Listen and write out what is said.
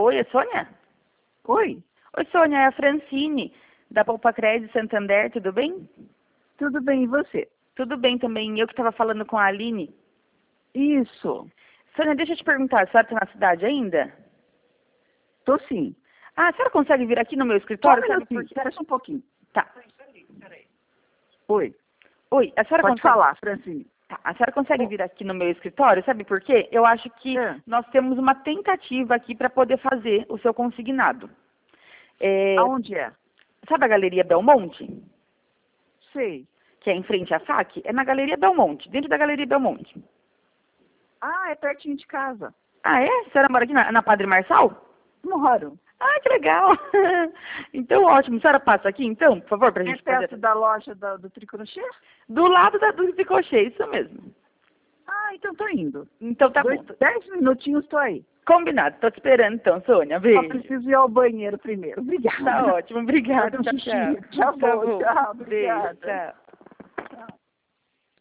Oi, é Sônia? Oi, Oi, Sônia, é a Francine, da Poupa Crédito Santander, tudo bem? tudo bem e você? Tudo bem também, eu que estava falando com a Aline. Isso, Sônia, deixa eu te perguntar, a senhora está na cidade ainda? tô sim. Ah, a senhora consegue vir aqui no meu Só um escritório, sabe minutinho, por quê? espera só um pouquinho. Tá. Oi, Oi, a senhora pode consegue... falar, Francine. Tá, a senhora consegue vir aqui no meu escritório, sabe por quê? Eu acho que É. nós temos uma tentativa aqui para poder fazer o seu consignado. É, Aonde é? sabe a Galeria Belmonte? Sei. Que é em frente à FAC? É na Galeria Belmonte, dentro da Galeria Belmonte. Ah, é pertinho de casa. Ah, é? A senhora mora aqui na Padre Marçal? Moro. Ah, que legal! Então, ótimo. A senhora passa aqui, então, por favor, para a É gente perto poder... da loja do Tricrochê? Do lado do Tricochê, isso mesmo. Ah, então tô indo. Então, tá bom. 10 minutinhos tô aí. Combinado. Tô te esperando, então, Sônia. Só Beijo. preciso ir ao banheiro primeiro. Obrigada. Tá ótimo. Obrigada. Fazer um Tchau, xixi. tchau. Já vou. Tchau, Beijo. obrigada. Tchau.